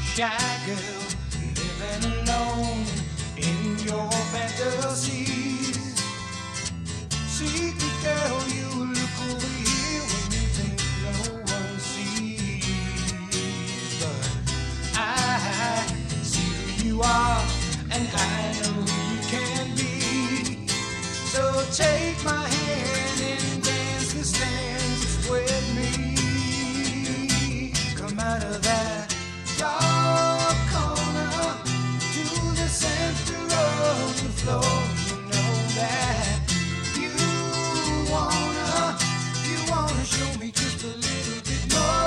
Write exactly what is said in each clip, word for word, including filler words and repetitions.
Shy girl, living alone in your fantasies. Secret girl, you look over here when you think no one sees. But I see who you are, and I know who you can be. So take my hand and dance the stanzas with me. Come out of that dark corner to the center of the floor. You know that you wanna, you wanna show me just a little bit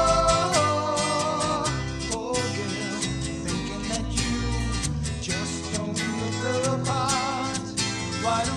more. Oh girl, thinking that you just don't look the part. Why don't